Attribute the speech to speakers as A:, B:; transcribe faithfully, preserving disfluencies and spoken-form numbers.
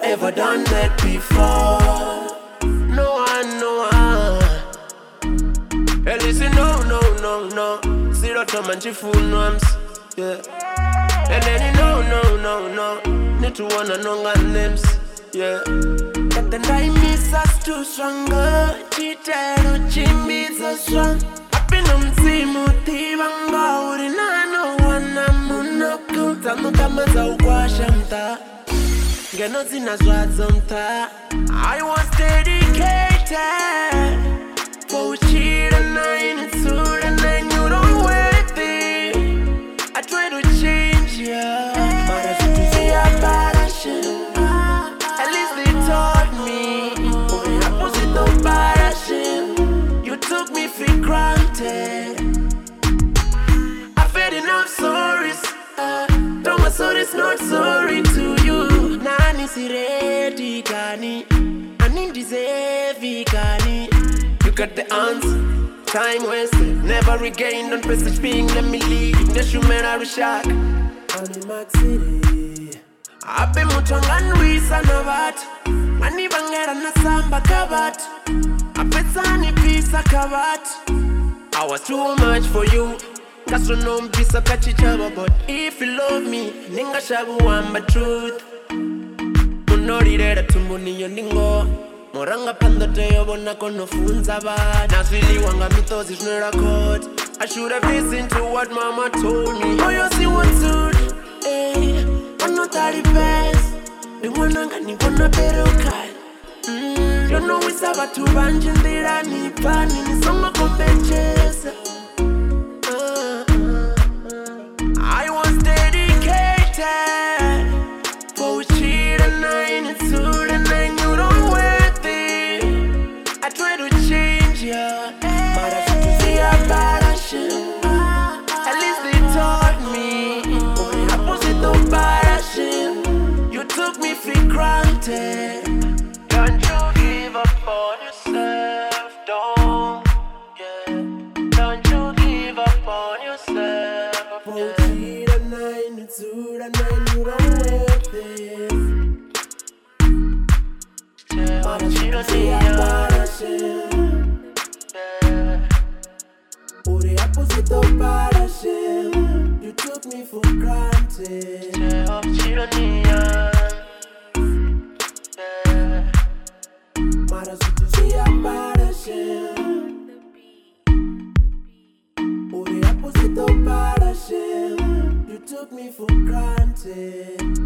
A: ever done that before. No one, no one. Hey, listen, no, no, no, no. Zero to manchifunwams. Yeah. And then you know, no, no, no. Need to wanna know our names. Yeah. But the night miss us too stronger. Chitero chimbi so strong. Up in um simu tivanga uri na no wana munoku. Tamu kama za ukwasha mta. Ngeno zina zwazo mta. I was dedicated. For cheat and nine and suit and nine you don't worth it. I try to change ya, but I should see a bad shit. At least they taught me. Oh, the opposite of bad shit. You took me for granted. I've had enough sorries. Uh, don't my sorry's not sorry to you. Nani si ready gani. Ani deserve gani. You got the answer. Time wasted, never regained. On prestige being, let me leave. The shumera rishak. On Max City. Abe mutongan wisa na vat. Mani bangera na samba kabat. Apetsani pisa kabat. I was too much for you. Kaso no mpisa kachichaba. But if you love me, ninga shabu wamba truth. Unori reda tumbuni yondingo. Moranga panda teyo bona kono funza ba. Nasili wanga mythos is not a code. I should have listened to what mama told me. Oh, you see what's good? Eh, I'm not that best. Ni wananga ni wana pero kai. Mm, you know it's about to banjin dira ni pani ni songa kompechesa. Uh, uh, uh. I was dedicated. For cheat and nine and suit and nine you don't wear. I try to change ya, but I should see a bad shit. At least they taught me. Oh, the opposite of bad shit. You took me for granted. Don't you give up on yourself, don't. Yeah. Don't you give up on yourself. Yeah. For cheat and nine and two and nine, you don't worth it. But I should see a bad shit. Oh, the opposite of bad shit. You took me for granted. But I should see a bad shit. Oh, the opposite of bad shit. You took me for granted.